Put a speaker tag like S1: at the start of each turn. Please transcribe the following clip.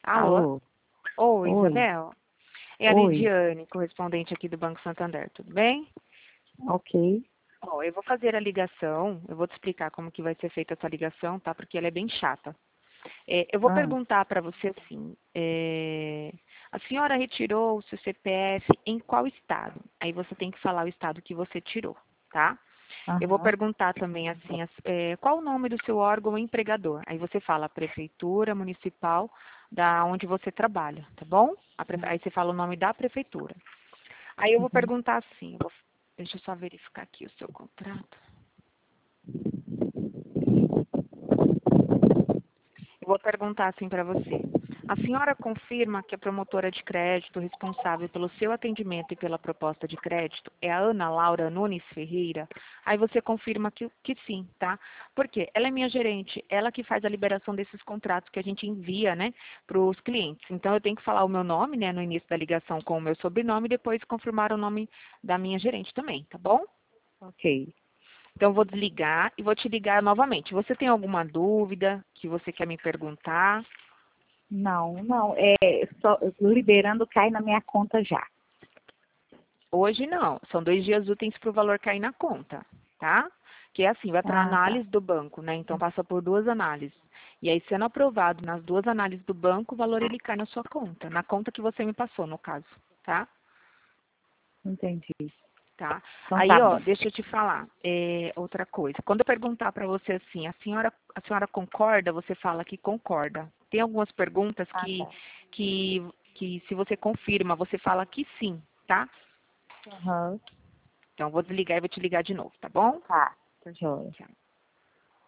S1: Alô?
S2: Alô?
S1: Oi,
S2: Oi,
S1: Isabel. É a
S2: oi,
S1: Lidiane, correspondente aqui do Banco Santander, tudo bem?
S2: ok.
S1: Ó, eu vou fazer a ligação, eu vou te explicar como que vai ser feita essa ligação, tá? Porque ela é bem chata. Eu vou
S2: Ah,
S1: perguntar para você assim, a senhora retirou o seu CPF em qual estado? Aí você tem que falar o estado que você tirou, tá? Eu vou
S2: aham,
S1: perguntar também assim, qual o nome do seu órgão empregador? Aí você fala prefeitura municipal da onde você trabalha, tá bom? Aí você fala o nome da prefeitura. Aí eu vou
S2: uhum.
S1: perguntar assim, deixa eu só verificar aqui o seu contrato. Eu vou perguntar assim para você. A senhora confirma que a promotora de crédito responsável pelo seu atendimento e pela proposta de crédito é a Ana Laura Nunes Ferreira? Aí você confirma que sim, tá? Porque ela é minha gerente, ela que faz a liberação desses contratos que a gente envia, né, para os clientes. Então eu tenho que falar o meu nome, né, no início da ligação com o meu sobrenome e depois confirmar o nome da minha gerente também, tá bom?
S2: Ok.
S1: Então, eu vou desligar e vou te ligar novamente. Você tem alguma dúvida que você quer me perguntar?
S2: Não, não, é só liberando cai na minha conta já.
S1: Hoje não. São 2 dias úteis para o valor cair na conta, tá? Que é assim, vai para
S2: Ah, tá.
S1: análise do banco, né? Então, passa por 2 análises. E aí, sendo aprovado nas 2 análises do banco, o valor ele cai na sua conta. Na conta que você me passou, no caso, tá?
S2: Entendi.
S1: Tá?
S2: Então
S1: Aí,
S2: tá
S1: ó,
S2: bom.
S1: deixa eu te falar outra coisa. Quando eu perguntar para você assim, a senhora concorda? Você fala que concorda. Tem algumas perguntas
S2: Ah, tá.
S1: que se você confirma, você fala que sim, tá?
S2: Aham,
S1: Então, vou desligar e vou te ligar de novo, tá bom?
S2: tá. Tá joia.
S1: Tchau.